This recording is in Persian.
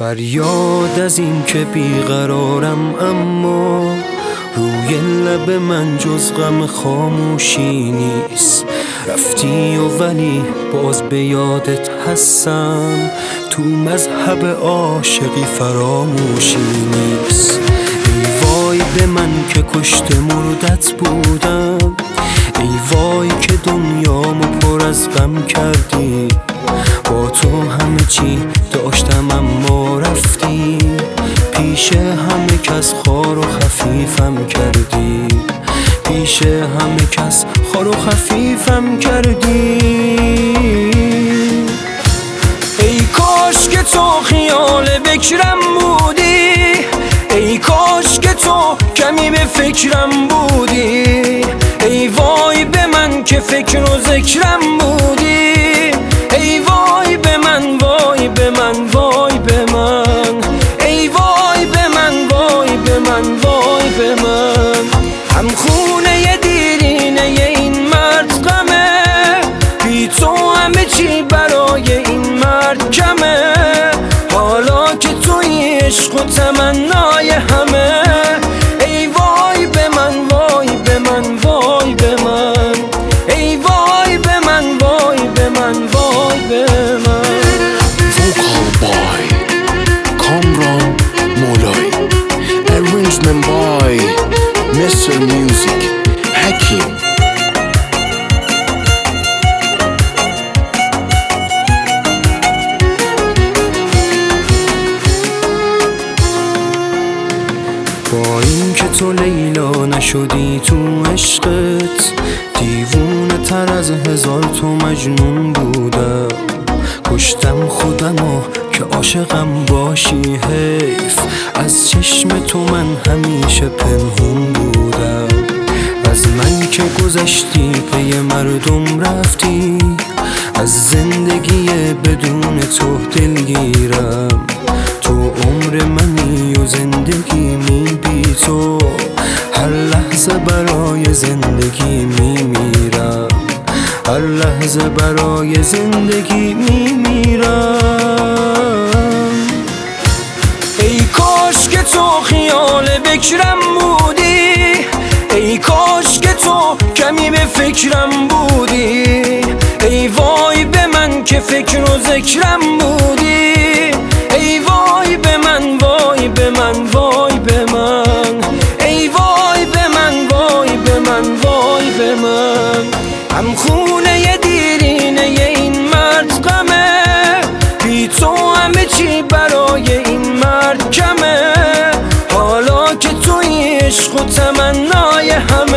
فریاد از این که بیقرارم، اما روی لب من جز غم خاموشی نیست. رفتی و ولی باز به یادت هستم، تو مذهب عاشقی فراموشی نیست. ای وای به من که کشته مردت بودم، ای وای که دنیامو پر از غم کردی. با تو همه چی داشتم اما رفتی، پیش همه کس خار و خفیفم کردی، پیش همه کس خار و خفیفم کردی. ای کاش که تو خیال بکرم بودی، ای کاش که تو کمی به فکرم بودی. ای وای به من که فکر و ذکرم بودی، ای وای به من، وای به من، وای به من. ای وای به من، وای به من، وای به من. هم خونه دیرینه این مرد غمه، بی تو همه چی برای این مرد کمه. حالا که توی عشق و تمنای همه، ای وای به من، وای به من، وای به من. ای وای به من، وای به من، وای به من. Vocal by Kamran Molay, arrangement by Mr. Music Hakim. با این که تو لیلا نشدی تو عشقت، دیوونه تر از هزار تو مجنون بودم. کشتم خودمو که عاشقم باشی، حیف از چشم تو من همیشه پنهون بودم. از من که گذشتی پی مردم رفتی، از زندگی بدون تو دلگیرم. تو عمر منی و زندگی می بی تو، هر لحظه برای زندگی می میرم، هر لحظه برای زندگی می میرم. ای کاش که تو خیال بکرم بودی، ای کاش که تو کمی به فکرم بودی. ای وای به من که فکر و ذکرم بودی، ای وای به من، وای به من، وای به من. ای وای به من، وای به من، وای به من. هم خونه دیرینه این مرد غمه، بی تو همه چی برای این مرد کمه. حالا که توی عشق و تمنای همه،